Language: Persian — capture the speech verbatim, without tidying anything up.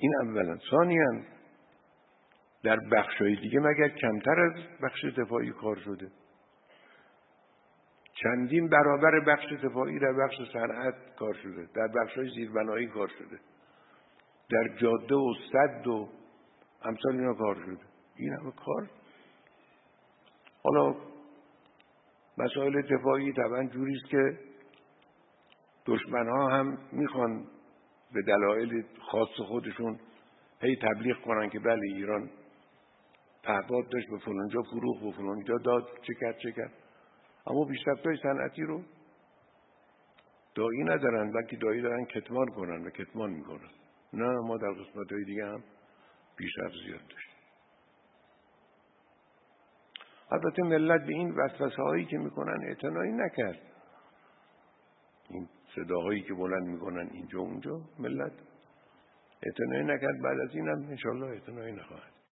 این اولا. ثانیاً در بخشای دیگه مگر کمتر از بخش دفاعی کار شده؟ چندین برابر بخش دفاعی در بخش صنعت کار شده، در بخشای زیربنایی کار شده، در جاده و سد و امثال اینا کار شده. این همه کار. حالا مسائل دفاعی طبعا جوریست که دشمن‌ها هم میخوان به دلایل خاص خودشون هی تبلیغ کنن که بله ایران پهپاد داشت به فلانجا فروخت، به فلانجا داد، چه کرد چه کرد. اما پیشرفت‌های صنعتی رو دایی ندارن، بلکه دایی دارن کتمان کنن و کتمان میکنن. نه، ما در قسمت‌های دیگه هم پیشرفت زیاد داشتیم. البته ملت به این وسوسه‌هایی که میکنن اعتنایی نکرد. این صداهایی که بلند میکنن اینجا اونجا، ملت اعتنایی نکرد. بعد از این هم انشالله اعتنایی نخواهد.